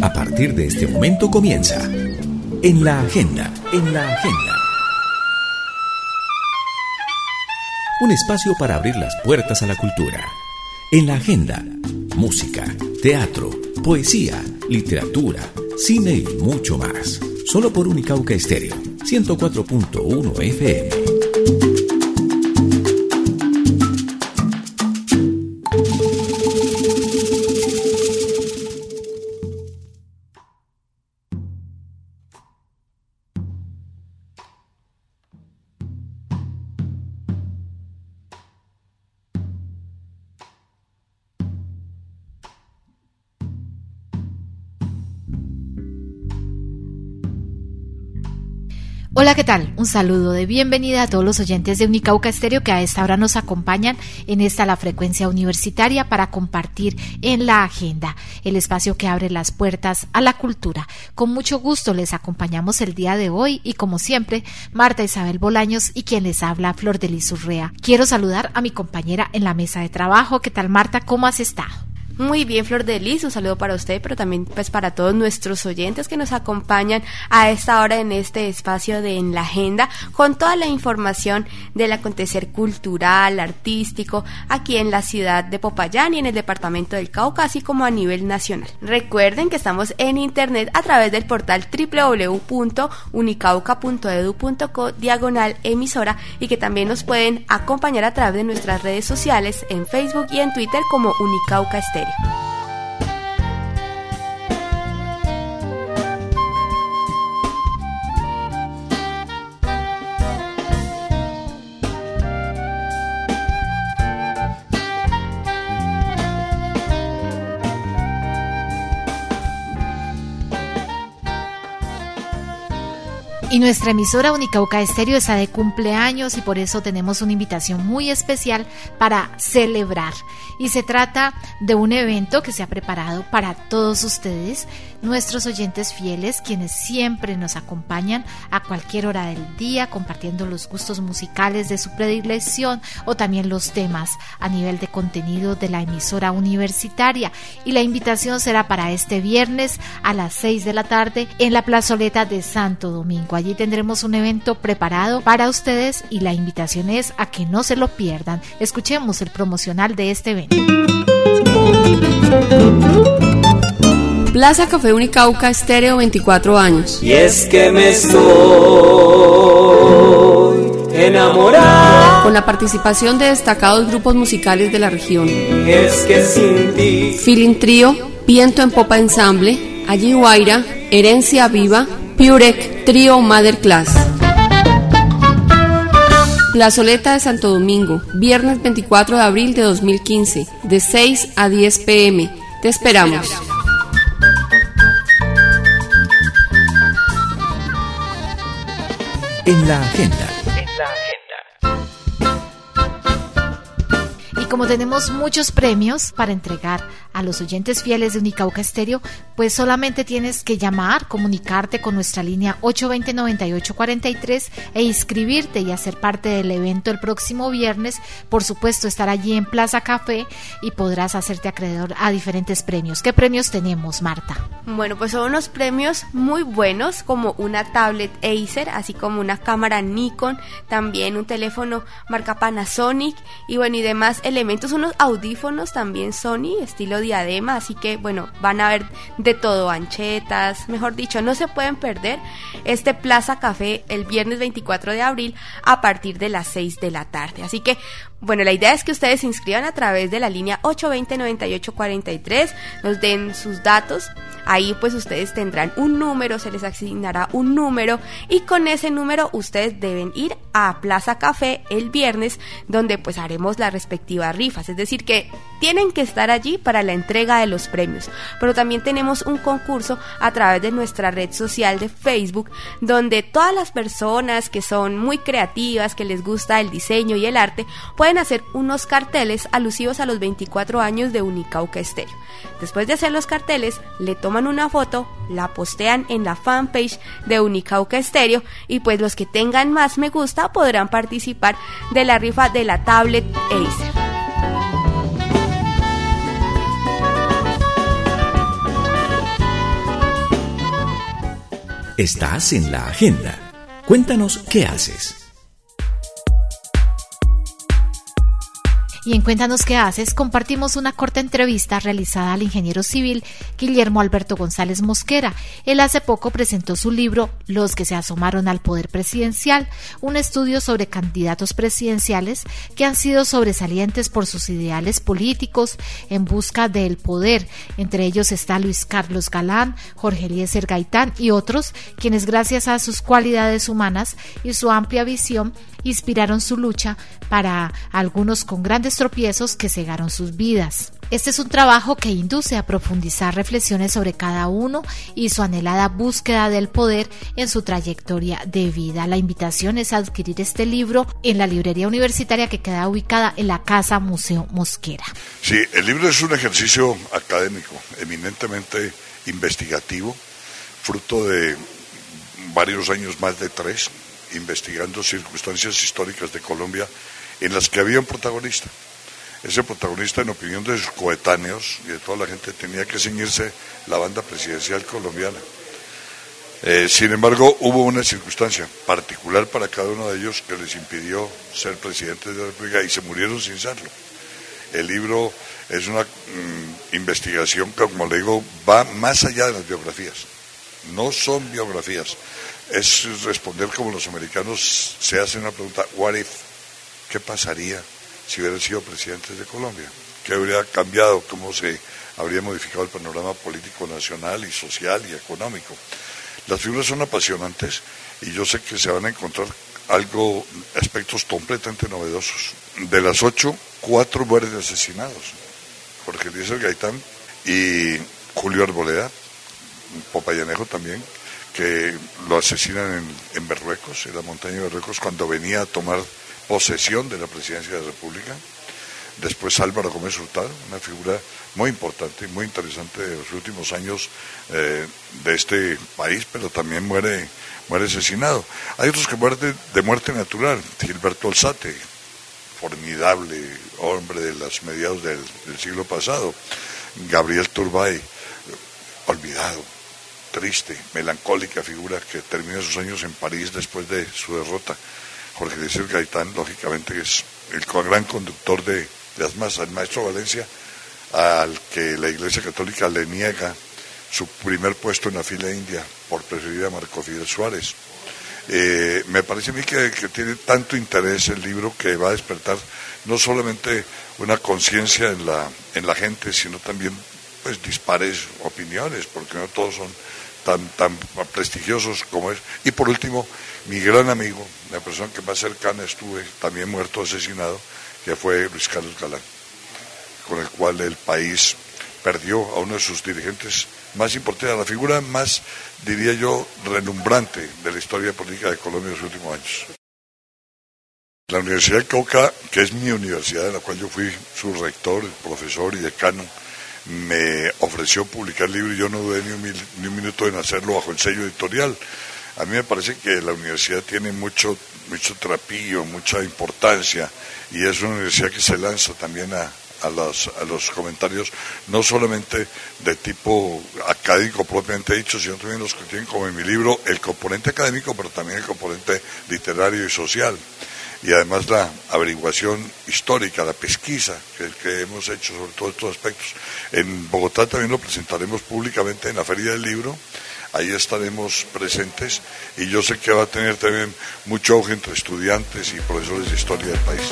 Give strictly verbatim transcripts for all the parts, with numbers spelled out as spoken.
A partir de este momento comienza En la Agenda, en la Agenda. Un espacio para abrir las puertas a la cultura. En la Agenda, música, teatro, poesía, literatura, cine y mucho más. Solo por Unicauca Estéreo, ciento cuatro punto uno F M. Hola, ¿qué tal? Un saludo de bienvenida a todos los oyentes de Unicauca Estéreo que a esta hora nos acompañan en esta la frecuencia universitaria para compartir en la agenda, el espacio que abre las puertas a la cultura. Con mucho gusto les acompañamos el día de hoy y como siempre, Marta Isabel Bolaños y quien les habla, Flor de Lis Urrea. Quiero saludar a mi compañera en la mesa de trabajo. ¿Qué tal, Marta? ¿Cómo has estado? Muy bien, Flor de Lis, un saludo para usted, pero también pues para todos nuestros oyentes que nos acompañan a esta hora en este espacio de En la Agenda, con toda la información del acontecer cultural, artístico, aquí en la ciudad de Popayán y en el departamento del Cauca, así como a nivel nacional. Recuerden que estamos en internet a través del portal doble u doble u doble u punto unicauca punto e d u punto co diagonal emisora y que también nos pueden acompañar a través de nuestras redes sociales en Facebook y en Twitter como Unicauca Estéreo. Y nuestra emisora Unicauca Estéreo está de cumpleaños y por eso tenemos una invitación muy especial para celebrar. Y se trata de un evento que se ha preparado para todos ustedes, nuestros oyentes fieles, quienes siempre nos acompañan a cualquier hora del día, compartiendo los gustos musicales de su predilección o también los temas a nivel de contenido de la emisora universitaria. Y la invitación será para este viernes a las seis de la tarde en la plazoleta de Santo Domingo. Allí tendremos un evento preparado para ustedes y la invitación es a que no se lo pierdan. Escuchemos el promocional de este evento. Plaza Café Unicauca Estéreo, veinticuatro años. Y es que me estoy enamorado. Con la participación de destacados grupos musicales de la región. Es que sin ti. Feeling Trío, Viento en Popa Ensamble, Allí Guaira, Herencia Viva, Piurek, Trío Mother Class. Plazoleta de Santo Domingo, viernes veinticuatro de abril de dos mil quince, de seis a diez pm. Te esperamos. En la Agenda. Como tenemos muchos premios para entregar a los oyentes fieles de Unicauca Estéreo, pues solamente tienes que llamar, comunicarte con nuestra línea ocho dos cero, nueve ocho cuatro tres e inscribirte y hacer parte del evento el próximo viernes. Por supuesto, estar allí en Plaza Café y podrás hacerte acreedor a diferentes premios. ¿Qué premios tenemos, Marta? Bueno, pues son unos premios muy buenos, como una tablet Acer, así como una cámara Nikon, también un teléfono marca Panasonic y bueno, y demás elementos. Elementos, unos audífonos también Sony, estilo diadema, así que bueno, van a ver de todo, anchetas, mejor dicho, no se pueden perder este Plaza Café el viernes veinticuatro de abril a partir de las seis de la tarde, así que bueno, la idea es que ustedes se inscriban a través de la línea ocho dos cero, nueve ocho cuatro tres, nos den sus datos, ahí pues ustedes tendrán un número, se les asignará un número y con ese número ustedes deben ir a Plaza Café el viernes donde pues haremos las respectivas rifas, es decir que tienen que estar allí para la entrega de los premios, pero también tenemos un concurso a través de nuestra red social de Facebook donde todas las personas que son muy creativas, que les gusta el diseño y el arte, pueden hacer unos carteles alusivos a los veinticuatro años de Unicauca Estéreo. Después de hacer los carteles, le toman una foto, la postean en la fanpage de Unicauca Estéreo y pues los que tengan más me gusta podrán participar de la rifa de la tablet Acer. Estás en la agenda. Cuéntanos qué haces. Y en Cuéntanos qué haces, compartimos una corta entrevista realizada al ingeniero civil Guillermo Alberto González Mosquera. Él hace poco presentó su libro Los que se asomaron al poder presidencial, un estudio sobre candidatos presidenciales que han sido sobresalientes por sus ideales políticos en busca del poder. Entre ellos está Luis Carlos Galán, Jorge Eliezer Gaitán y otros, quienes gracias a sus cualidades humanas y su amplia visión inspiraron su lucha, para algunos con grandes tropiezos que cegaron sus vidas. Este es un trabajo que induce a profundizar reflexiones sobre cada uno y su anhelada búsqueda del poder en su trayectoria de vida. La invitación es a adquirir este libro en la librería universitaria que queda ubicada en la Casa Museo Mosquera. Sí, el libro es un ejercicio académico, eminentemente investigativo, fruto de varios años, más de tres, investigando circunstancias históricas de Colombia en las que había un protagonista. Ese protagonista, en opinión de sus coetáneos y de toda la gente, tenía que ceñirse la banda presidencial colombiana. Eh, sin embargo, hubo una circunstancia particular para cada uno de ellos que les impidió ser presidentes de la República y se murieron sin serlo. El libro es una mmm, investigación que, como le digo, va más allá de las biografías. No son biografías. Es responder como los americanos se hacen una pregunta, what if, ¿qué pasaría si hubieran sido presidentes de Colombia? ¿Qué habría cambiado? ¿Cómo se habría modificado el panorama político nacional y social y económico? Las figuras son apasionantes y yo sé que se van a encontrar algo, aspectos completamente novedosos. De las ocho, cuatro mueren asesinados. Jorge Eliezer Gaitán y Julio Arboleda, Popayanejo también, que lo asesinan en, en Berruecos, en la montaña de Berruecos, cuando venía a tomar posesión de la presidencia de la República. Después Álvaro Gómez Hurtado, una figura muy importante y muy interesante de los últimos años eh, de este país, pero también muere, muere asesinado. Hay otros que mueren de muerte natural. Gilberto Alzate, formidable hombre de los mediados del, del siglo pasado. Gabriel Turbay, olvidado, triste, melancólica figura que termina sus años en París después de su derrota. Jorge Eliezer Gaitán, lógicamente, es el gran conductor de, de las masas, el maestro Valencia, al que la Iglesia Católica le niega su primer puesto en la fila india por preferir a Marco Fidel Suárez. Eh, me parece a mí que, que tiene tanto interés el libro que va a despertar no solamente una conciencia en la, en la gente, sino también pues dispares opiniones, porque no todos son tan tan prestigiosos como es. Y por último, mi gran amigo, la persona que más cercana estuve, también muerto, asesinado, que fue Luis Carlos Galán, con el cual el país perdió a uno de sus dirigentes más importantes, a la figura más, diría yo, relumbrante de la historia política de Colombia en los últimos años. La Universidad del Cauca, que es mi universidad, en la cual yo fui su rector, profesor y decano, me ofreció publicar el libro y yo no dudé ni un, mil, ni un minuto en hacerlo bajo el sello editorial. A mí me parece que la universidad tiene mucho, mucho trapillo, mucha importancia, y es una universidad que se lanza también a, a, los, a los comentarios, no solamente de tipo académico propiamente dicho, sino también los que tienen, como en mi libro, el componente académico, pero también el componente literario y social. Y además la averiguación histórica, la pesquisa que, que hemos hecho sobre todos estos aspectos. En Bogotá también lo presentaremos públicamente en la Feria del Libro, ahí estaremos presentes y yo sé que va a tener también mucho auge entre estudiantes y profesores de historia del país.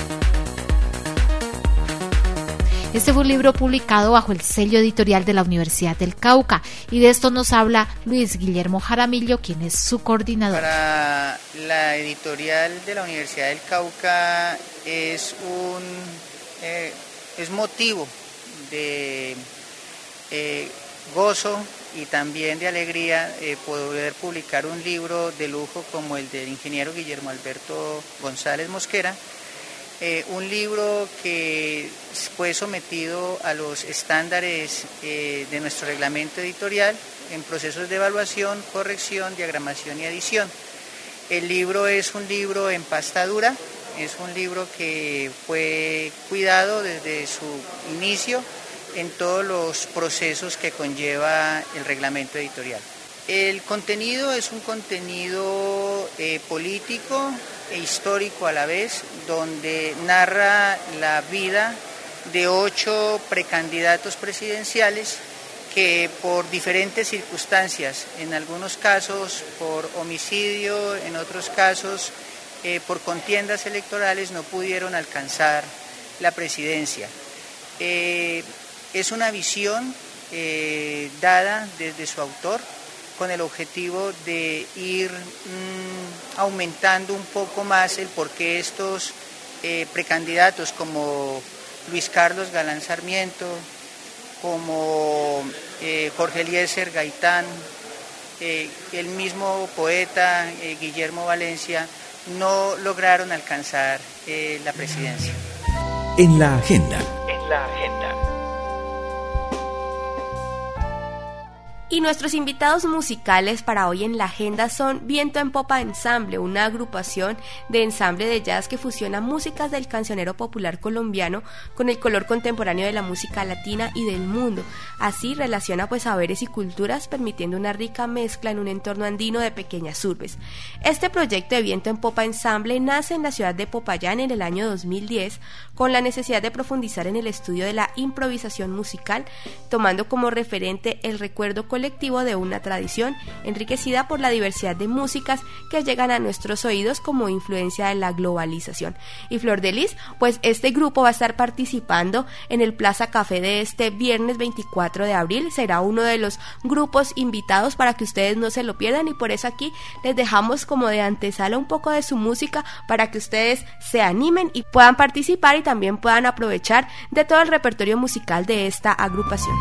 Este fue un libro publicado bajo el sello editorial de la Universidad del Cauca, y de esto nos habla Luis Guillermo Jaramillo, quien es su coordinador. Para la editorial de la Universidad del Cauca es un eh, es motivo de eh, gozo y también de alegría eh, poder publicar un libro de lujo como el del ingeniero Guillermo Alberto González Mosquera. Eh, un libro que fue sometido a los estándares eh, de nuestro reglamento editorial en procesos de evaluación, corrección, diagramación y edición. El libro es un libro en pasta dura, es un libro que fue cuidado desde su inicio en todos los procesos que conlleva el reglamento editorial. El contenido es un contenido eh, político e histórico a la vez, donde narra la vida de ocho precandidatos presidenciales que por diferentes circunstancias, en algunos casos por homicidio, en otros casos eh, por contiendas electorales, no pudieron alcanzar la presidencia. Eh, es una visión eh, dada desde su autor, con el objetivo de ir mmm, aumentando un poco más el por qué estos eh, precandidatos como Luis Carlos Galán Sarmiento, como eh, Jorge Eliezer Gaitán, eh, el mismo poeta eh, Guillermo Valencia, no lograron alcanzar eh, la presidencia. En la agenda. En la agenda. Y nuestros invitados musicales para hoy en la agenda son Viento en Popa Ensamble, una agrupación de ensamble de jazz que fusiona músicas del cancionero popular colombiano con el color contemporáneo de la música latina y del mundo. Así relaciona pues saberes y culturas, permitiendo una rica mezcla en un entorno andino de pequeñas urbes. Este proyecto de Viento en Popa Ensamble nace en la ciudad de Popayán en el año dos mil diez con la necesidad de profundizar en el estudio de la improvisación musical, tomando como referente el recuerdo colectivo colectivo de una tradición enriquecida por la diversidad de músicas que llegan a nuestros oídos como influencia de la globalización. Y Flor de Lis, pues este grupo va a estar participando en el Plaza Café de este viernes veinticuatro de abril, será uno de los grupos invitados para que ustedes no se lo pierdan, y por eso aquí les dejamos como de antesala un poco de su música para que ustedes se animen y puedan participar y también puedan aprovechar de todo el repertorio musical de esta agrupación.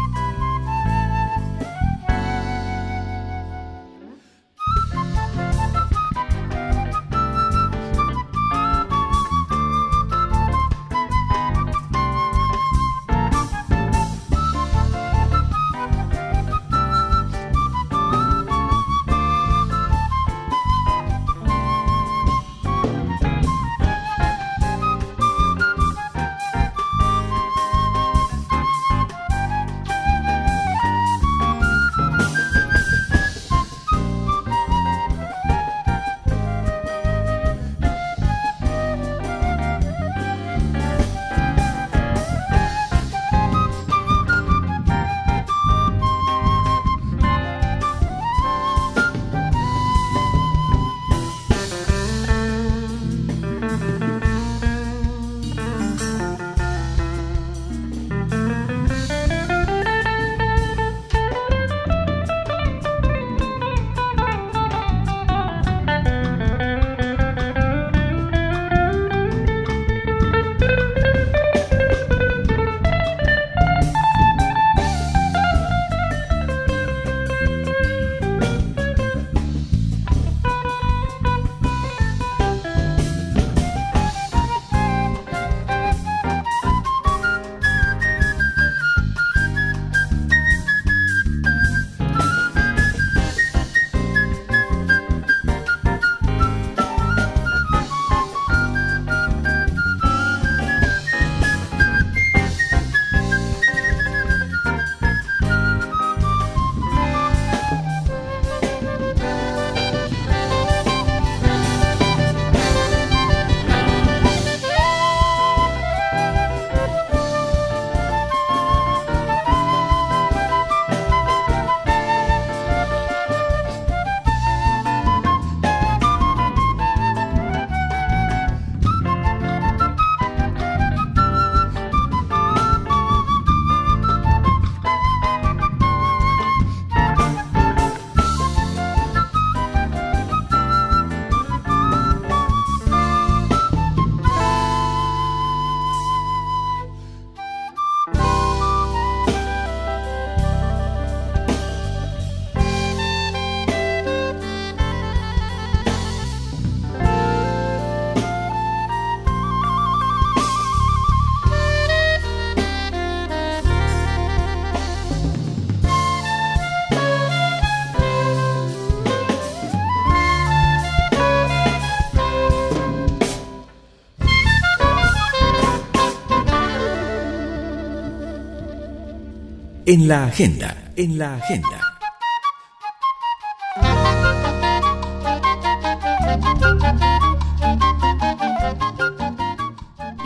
En la agenda, en la agenda.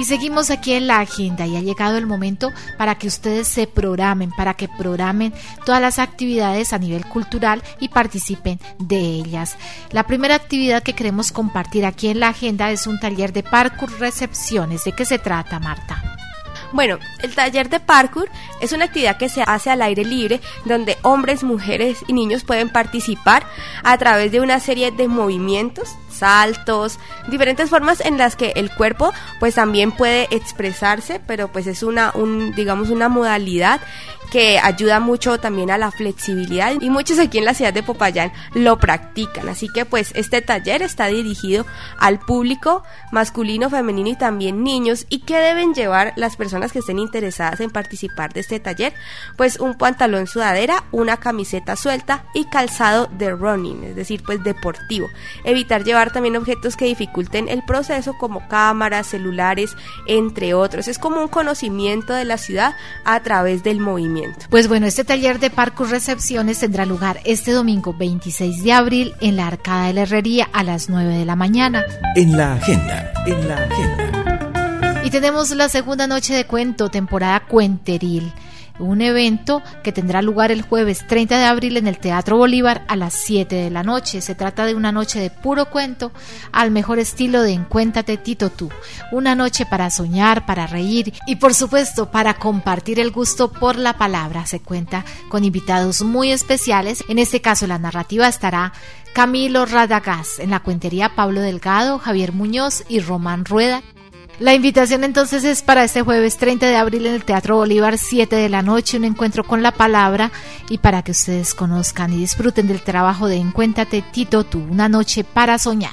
seguimos aquí en la agenda y ha llegado el momento para que ustedes se programen, para que programen todas las actividades a nivel cultural y participen de ellas. La primera actividad que queremos compartir aquí en la agenda es un taller de parkour recepciones. ¿De qué se trata, Marta? Bueno, el taller de parkour es una actividad que se hace al aire libre, donde hombres, mujeres y niños pueden participar a través de una serie de movimientos, saltos, diferentes formas en las que el cuerpo pues también puede expresarse, pero pues es una, un, digamos, una modalidad que ayuda mucho también a la flexibilidad y muchos aquí en la ciudad de Popayán lo practican, así que pues este taller está dirigido al público masculino, femenino y también niños. ¿Y qué deben llevar las personas que estén interesadas en participar de este taller? Pues un pantalón sudadera, una camiseta suelta y calzado de running, es decir, pues deportivo. Evitar llevar también objetos que dificulten el proceso como cámaras, celulares, entre otros. Es como un conocimiento de la ciudad a través del movimiento. Pues bueno, este taller de parkour recepciones tendrá lugar este domingo veintiséis de abril en la Arcada de la Herrería a las nueve de la mañana. En la agenda, en la agenda. Y tenemos la segunda noche de cuento, temporada cuenteril. Un evento que tendrá lugar el jueves treinta de abril en el Teatro Bolívar a las siete de la noche. Se trata de una noche de puro cuento al mejor estilo de Encuéntate Tito Tú. Una noche para soñar, para reír y por supuesto para compartir el gusto por la palabra. Se cuenta con invitados muy especiales. En este caso la narrativa estará Camilo Radagás, en la cuentería Pablo Delgado, Javier Muñoz y Román Rueda. La invitación entonces es para este jueves treinta de abril en el Teatro Bolívar, siete de la noche, un encuentro con la palabra y para que ustedes conozcan y disfruten del trabajo de Encuéntate Tito Tú, una noche para soñar.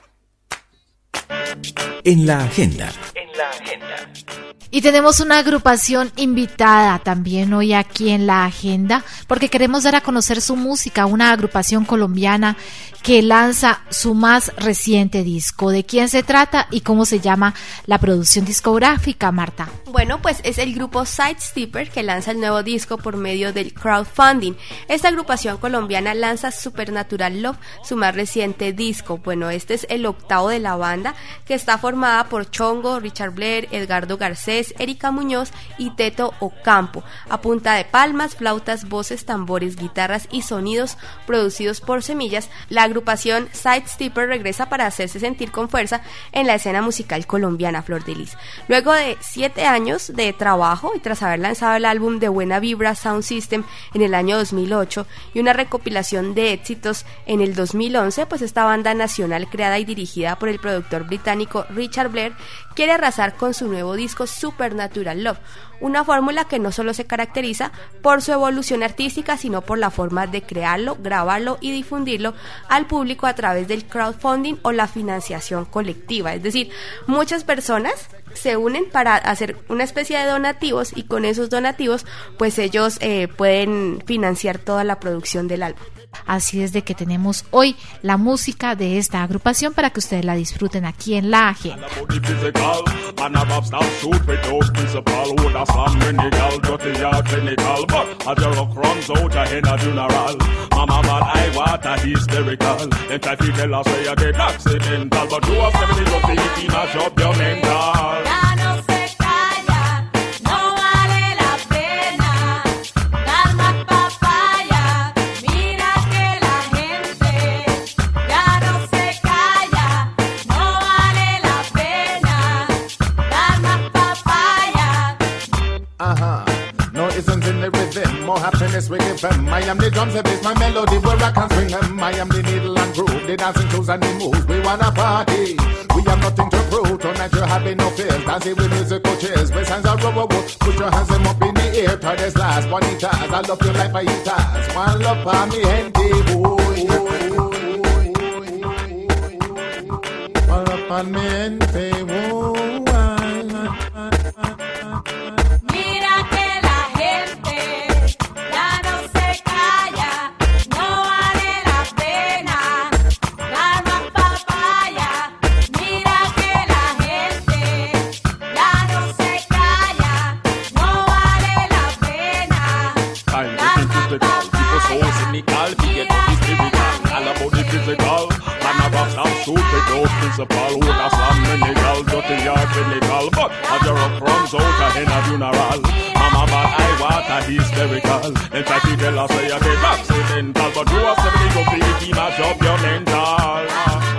En la agenda. En la agenda. Y tenemos una agrupación invitada también hoy aquí en la agenda porque queremos dar a conocer su música, una agrupación colombiana que lanza su más reciente disco. ¿De quién se trata y cómo se llama la producción discográfica, Marta? Bueno, pues es el grupo Sidestepper que lanza el nuevo disco por medio del crowdfunding. Esta agrupación colombiana lanza Supernatural Love, su más reciente disco. Bueno, este es el octavo de la banda, que está formada por Chongo, Richard Blair, Edgardo Garcés, Erika Muñoz y Teto Ocampo, a punta de palmas, flautas, voces, tambores, guitarras y sonidos producidos por Semillas. La agrupación Sidestepper regresa para hacerse sentir con fuerza en la escena musical colombiana, Flor de Lis. Luego de siete años de trabajo y tras haber lanzado el álbum de Buena Vibra Sound System en el año dos mil ocho y una recopilación de éxitos en el dos mil once, pues esta banda nacional creada y dirigida por el productor británico Richard Blair quiere arrasar con su nuevo disco Supernatural Love, una fórmula que no solo se caracteriza por su evolución artística, sino por la forma de crearlo, grabarlo y difundirlo al público a través del crowdfunding o la financiación colectiva. Es decir, muchas personas se unen para hacer una especie de donativos y con esos donativos pues ellos eh, pueden financiar toda la producción del álbum. Así es de que tenemos hoy la música de esta agrupación para que ustedes la disfruten aquí en la agenda. More happiness we give them. I am the drums and bass, my melody where I can swing them. I am the needle and groove, the dancing shoes and the moves. We wanna party, we have nothing to prove. Tonight you're having no fears, dancing with musical chairs. My hands are rubber wood, put your hands them up in the air. Try this last, bonitas, I love your life, I eat us. One love for me, gente, boy. One love for me, gente, boy. stop stupid, those principal who da slam menical, dirty or clinical, but a jar crumbs out a in a funeral. Mama bad I water hysterical, in fact he tell us say you get accidental, but you are seventy go feel he mash up your mental.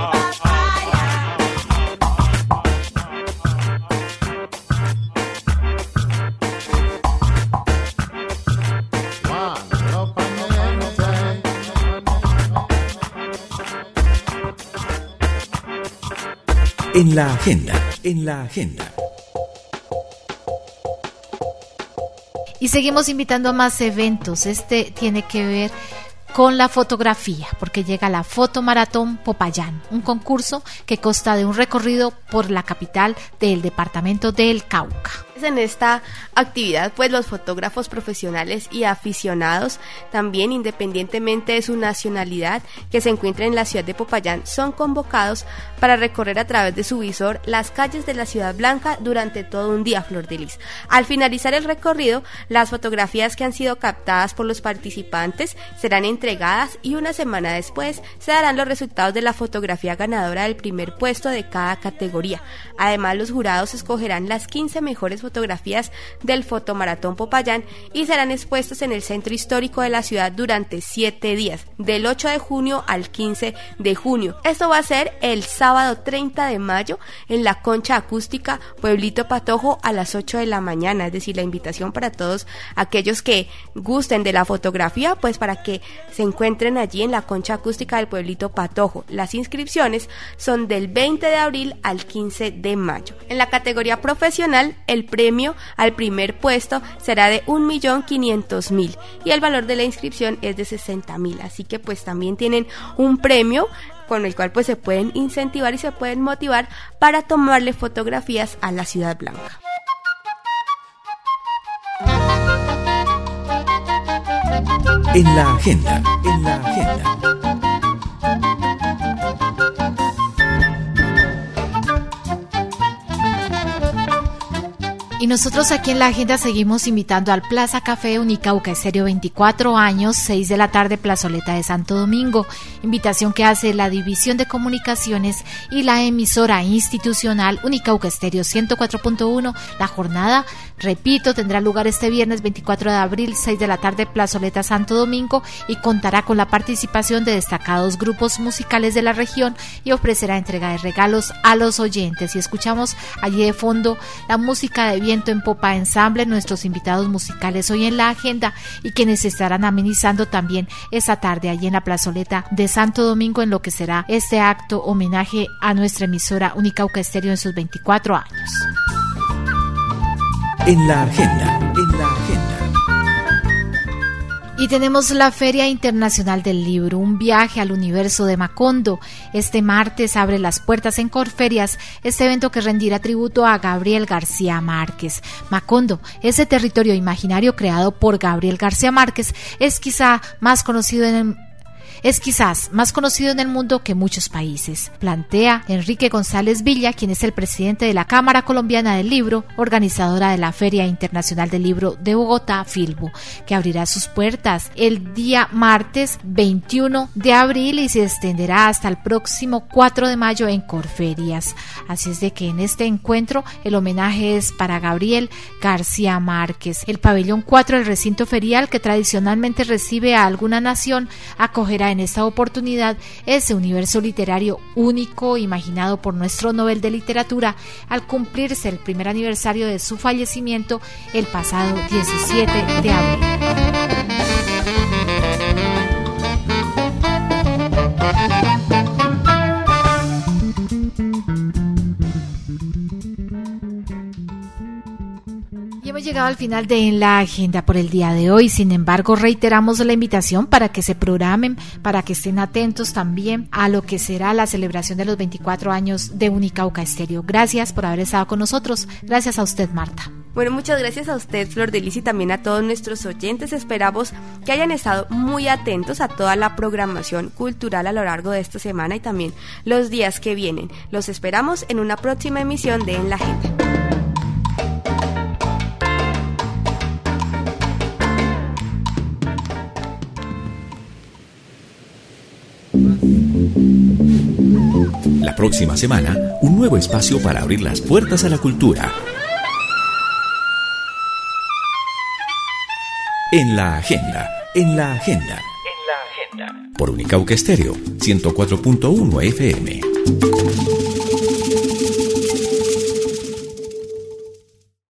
En la agenda, en la agenda. Y seguimos invitando a más eventos. Este tiene que ver con la fotografía, porque llega la Fotomaratón Popayán, un concurso que consta de un recorrido por la capital del departamento del Cauca. En esta actividad, pues los fotógrafos profesionales y aficionados, también independientemente de su nacionalidad, que se encuentren en la ciudad de Popayán, son convocados para recorrer a través de su visor las calles de la Ciudad Blanca durante todo un día, Flor de Lis. Al finalizar el recorrido, las fotografías que han sido captadas por los participantes serán entregadas y una semana después se darán los resultados de la fotografía ganadora del primer puesto de cada categoría. Además, los jurados escogerán las quince mejores fotografías fotografías del Fotomaratón Popayán y serán expuestos en el centro histórico de la ciudad durante siete días, del ocho de junio al quince de junio. Esto va a ser el sábado treinta de mayo en la Concha Acústica, Pueblito Patojo, a las ocho de la mañana, es decir, la invitación para todos aquellos que gusten de la fotografía, pues para que se encuentren allí en la Concha Acústica del Pueblito Patojo. Las inscripciones son del veinte de abril al quince de mayo. En la categoría profesional, el premio al primer puesto será de un millón quinientos mil y el valor de la inscripción es de sesenta mil, así que pues también tienen un premio con el cual pues se pueden incentivar y se pueden motivar para tomarle fotografías a la Ciudad Blanca. En la agenda, en la agenda. Y nosotros aquí en la agenda seguimos invitando al Plaza Café Unicauca Estéreo, veinticuatro años, seis de la tarde, Plazoleta de Santo Domingo. Invitación que hace la División de Comunicaciones y la emisora institucional Unicauca Estéreo ciento cuatro punto uno. La jornada, repito, tendrá lugar este viernes veinticuatro de abril, seis de la tarde, Plazoleta Santo Domingo, y contará con la participación de destacados grupos musicales de la región y ofrecerá entrega de regalos a los oyentes. Y escuchamos allí de fondo la música de Viento en Popa Ensamble, nuestros invitados musicales hoy en la agenda y quienes estarán amenizando también esa tarde allí en la plazoleta de Santo Domingo en lo que será este acto homenaje a nuestra emisora Unicauca Estéreo en sus veinticuatro años. En la agenda, en la agenda. Y tenemos la Feria Internacional del Libro, un viaje al universo de Macondo. Este martes abre las puertas en Corferias este evento que rendirá tributo a Gabriel García Márquez. Macondo, ese territorio imaginario creado por Gabriel García Márquez, es quizá más conocido en el Es quizás más conocido en el mundo que muchos países, plantea Enrique González Villa, quien es el presidente de la Cámara Colombiana del Libro, organizadora de la Feria Internacional del Libro de Bogotá, Filbo, que abrirá sus puertas el día martes veintiuno de abril y se extenderá hasta el próximo cuatro de mayo en Corferias. Así es de que en este encuentro el homenaje es para Gabriel García Márquez. El pabellón cuatro del recinto ferial, que tradicionalmente recibe a alguna nación, acogerá en esta oportunidad ese universo literario único imaginado por nuestro Nobel de Literatura al cumplirse el primer aniversario de su fallecimiento el pasado diecisiete de abril. Hemos llegado al final de En la Agenda por el día de hoy. Sin embargo, reiteramos la invitación para que se programen, para que estén atentos también a lo que será la celebración de los veinticuatro años de Unicauca Estéreo. Gracias por haber estado con nosotros. Gracias a usted, Marta. Bueno, muchas gracias a usted, Flor de Lis, y también a todos nuestros oyentes. Esperamos que hayan estado muy atentos a toda la programación cultural a lo largo de esta semana y también los días que vienen. Los esperamos en una próxima emisión de En la Agenda. próxima semana, un nuevo espacio para abrir las puertas a la cultura. En la agenda, en la agenda, en la agenda. Por Unicauca Estéreo, ciento cuatro punto uno F M.